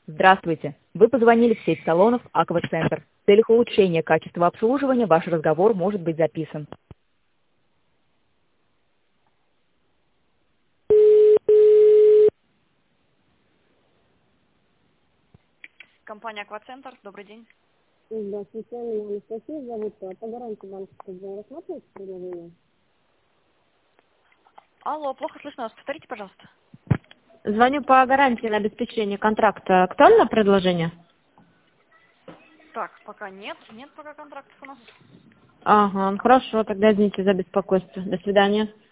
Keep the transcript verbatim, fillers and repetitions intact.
Здравствуйте. Вы позвонили в сеть салонов «Аквацентр». В целях улучшения качества обслуживания ваш разговор может быть записан. Компания «Аквацентр». Добрый день. Здравствуйте, меня Анастасия зовут. По гарантии банковского дела рассматриваете предложение? Алло, плохо слышно вас. Повторите, пожалуйста. Звоню по гарантии на обеспечение контракта. Актуально предложение? Так, пока нет. Нет пока контрактов у нас. Ага, хорошо, тогда извините за беспокойство. До свидания.